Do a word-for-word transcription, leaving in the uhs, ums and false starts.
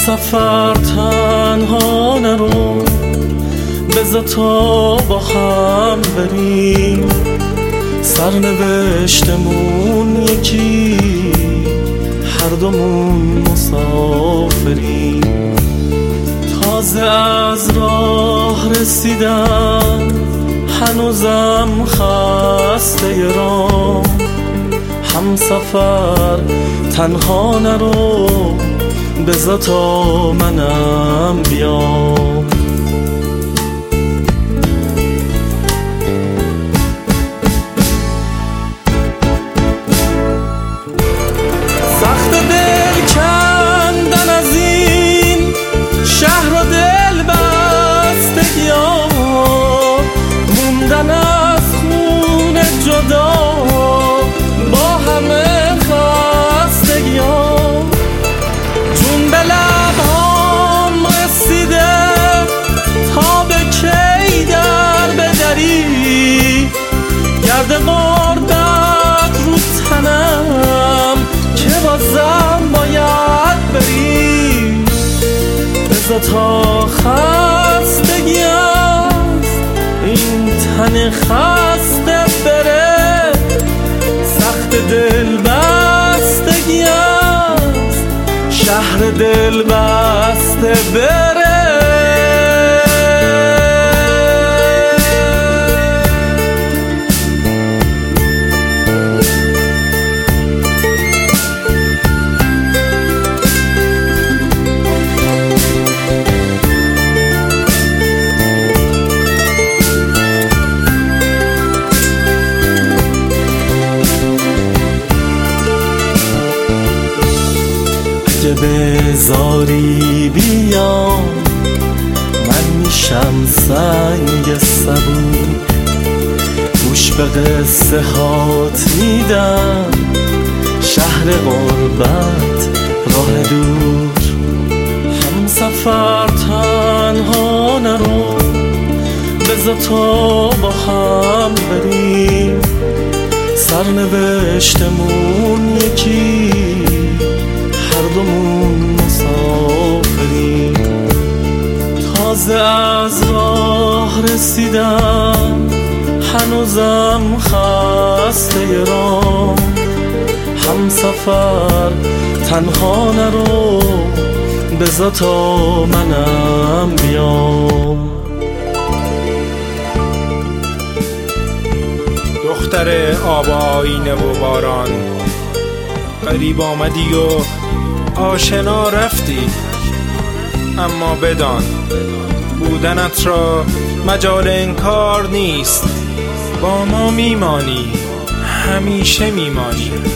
سفر تنها نرو، بذار تا با هم بریم، سرنوشتمون یکی، هر دومون مسافریم. تازه از راه رسیدم، هنوزم خسته رام، هم سفر تنها نرو، بذار تا منم بیام. سخت دل کندن از این شهر و دل بستگی‌ها، موندن از خون جدا با همه خستگی‌ها. جون به لب‌هام رسیده تا به کی در بدری، گرد غربت رو تنم که بازم باید بری. بذار تا خستگی است این تن خسته بره، سخت دل بستگی است شهر دل بسته بره. اگه بذاری بیام، من میشم سنگ سبوک، گوش به قصه هات میدم، شهر غربت راه دور. هم سفر تنها نرو، بذار تا با هم بریم، سرنوشتمون یکی، هر دومون مسافریم. تازه از راه رسیدم، هنوزم خسته رام، هم سفر تنها نرو، بذار تا منم بیام. دختر آب آینه و باران، غریب آمدی و آشنا رفتی، اما بدان بودنت را مجال انکار نیست، با ما میمانی، همیشه میمانی.